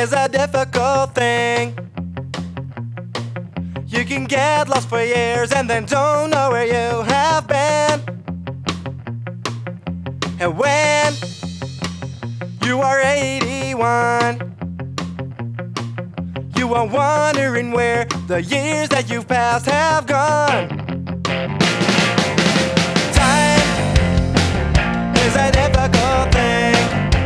is a difficult thing. You can get lost for years and then don't know where you have been. And when you are 81, you are wondering where the years that you've passed have gone. Time is a difficult thing.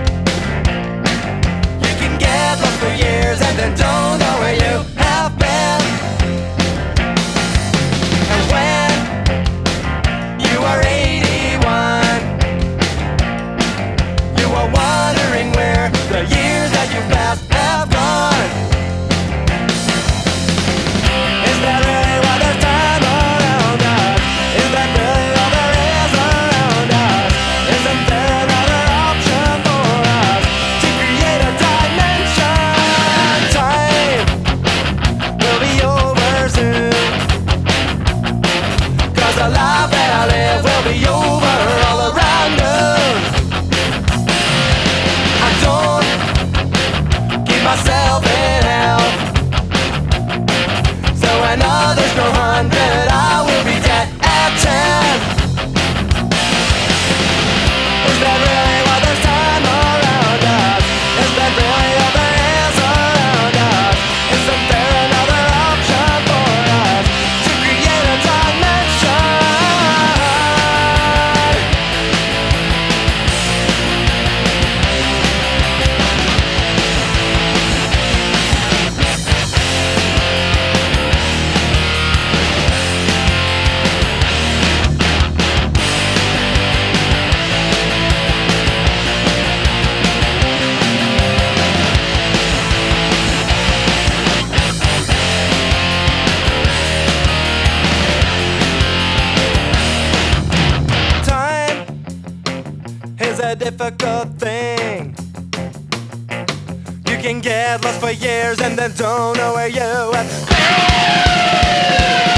You can get lost for years and then don't know where you have been. And when you are 81, you are wondering where the years that you've passed have gone. Is that really why there's time around us? Is that really all there is around us? Isn't there another option for us to create a dimension? Time will be over soon, 'cause the life that I live will be over all around us. I don't keep myself in health, so when others go 100, I will be dead at 10. Is that really why there's time around us? Is that really all there is around us? Isn't there another option for us to create a dimension? Time is a difficult thing. You can get lost for years and then don't know where you have been.